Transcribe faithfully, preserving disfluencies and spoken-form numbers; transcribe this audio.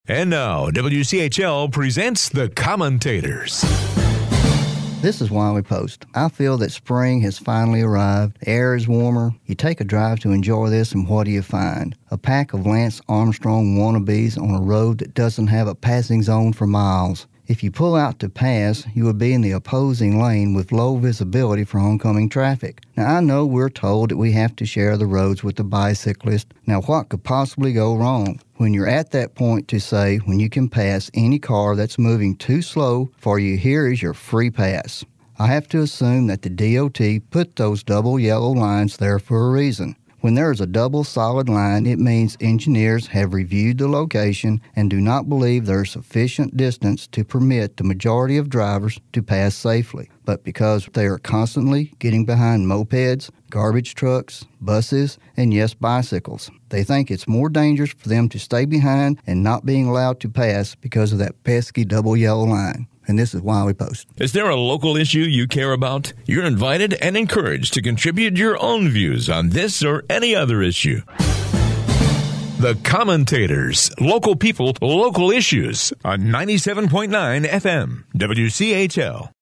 And now, W C H L presents The Commentators. This is why we post. I feel that spring has finally arrived. The air is warmer. You take a drive to enjoy this, and what do you find? A pack of Lance Armstrong wannabes on a road that doesn't have a passing zone for miles. If you pull out to pass, you would be in the opposing lane with low visibility for oncoming traffic. Now, I know we're told that we have to share the roads with the bicyclist. Now, what could possibly go wrong? When you're at that point to say when you can pass any car that's moving too slow for you, here is your free pass. I have to assume that the D O T put those double yellow lines there for a reason. When there is a double solid line, it means engineers have reviewed the location and do not believe there is sufficient distance to permit the majority of drivers to pass safely. But because they are constantly getting behind mopeds, garbage trucks, buses, and yes, bicycles, they think it's more dangerous for them to stay behind and not being allowed to pass because of that pesky double yellow line. And this is why we post. Is there a local issue you care about? You're invited and encouraged to contribute your own views on this or any other issue. The Commentators, local people, local issues on ninety-seven point nine F M, W C H L.